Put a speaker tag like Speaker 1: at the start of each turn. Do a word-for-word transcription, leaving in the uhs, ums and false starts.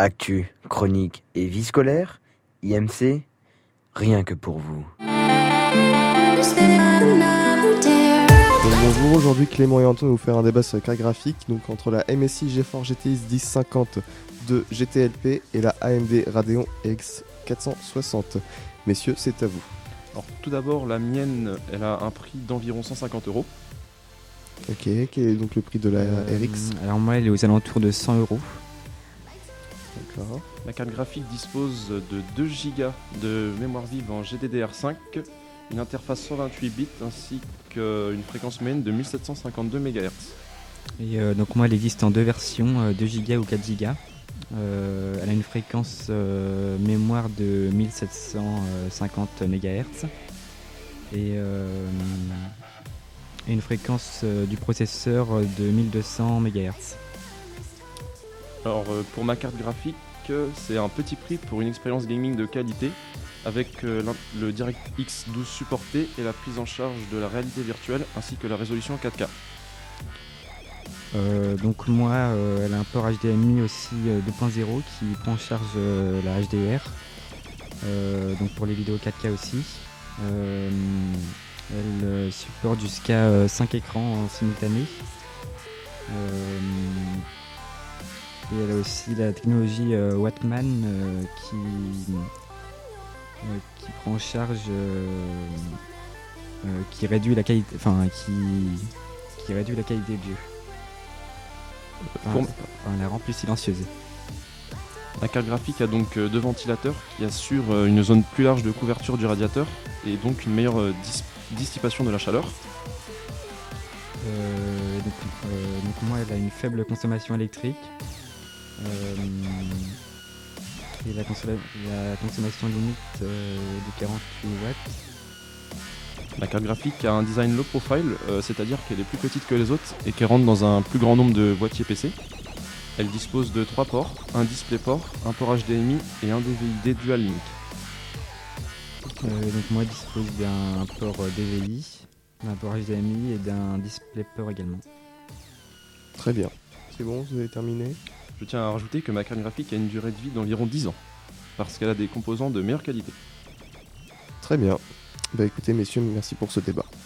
Speaker 1: Actu, chronique et vie scolaire, I M C, rien que pour vous.
Speaker 2: Donc bonjour, aujourd'hui Clément et Antoine vont vous faire un débat sur les cartes graphiques donc entre la M S I GeForce G T X dix cinquante de G T L P et la A M D Radeon R X quatre cent soixante. Messieurs, c'est à vous.
Speaker 3: Alors tout d'abord, la mienne, elle a un prix d'environ cent cinquante euros.
Speaker 2: Ok, quel est donc le prix de la
Speaker 4: Euh,
Speaker 2: R X?
Speaker 4: Alors moi, elle est aux alentours de cent euros.
Speaker 2: D'accord.
Speaker 3: La carte graphique dispose de deux gigas de mémoire vive en G D D R cinq, une interface cent vingt-huit bits ainsi qu'une fréquence moyenne de mille sept cent cinquante-deux mégahertz.
Speaker 4: Et euh, donc moi, elle existe en deux versions, euh, deux gigas ou quatre gigas. Euh, elle a une fréquence euh, mémoire de mille sept cent cinquante mégahertz et, euh, et une fréquence euh, du processeur de mille deux cents mégahertz.
Speaker 3: Alors euh, pour ma carte graphique, euh, c'est un petit prix pour une expérience gaming de qualité avec euh, le DirectX douze supporté et la prise en charge de la réalité virtuelle ainsi que la résolution quatre K.
Speaker 4: Euh, donc moi, euh, elle a un port H D M I aussi euh, deux point zéro qui prend en charge euh, la H D R, euh, donc pour les vidéos quatre K aussi. Euh, elle euh, supporte jusqu'à euh, cinq écrans en simultané. Euh, et elle a aussi la technologie euh, Wattman euh, qui, euh, qui prend en charge, euh, euh, qui réduit la qualité, enfin qui, qui réduit la qualité du jeu. Enfin,
Speaker 3: Pour-
Speaker 4: enfin, la rend plus silencieuse.
Speaker 3: La carte graphique a donc euh, deux ventilateurs qui assurent euh, une zone plus large de couverture du radiateur et donc une meilleure euh, dis- dissipation de la chaleur.
Speaker 4: Euh, donc, euh, donc moi, elle a une faible consommation électrique. Euh, et la, consola- la consommation limite euh, de quarante-huit watts.
Speaker 3: La carte graphique a un design low profile, euh, c'est-à-dire qu'elle est plus petite que les autres et qu'elle rentre dans un plus grand nombre de boîtiers P C. Elle dispose de trois ports, un DisplayPort, un port H D M I et un D V I D Dual Link.
Speaker 4: Euh, donc moi, je dispose d'un port euh, D V I, d'un port H D M I et d'un DisplayPort également.
Speaker 2: Très bien. C'est bon, vous avez terminé?
Speaker 3: Je tiens à rajouter que ma carte graphique a une durée de vie d'environ dix ans, parce qu'elle a des composants de meilleure qualité.
Speaker 2: Très bien. Bah écoutez messieurs, merci pour ce débat.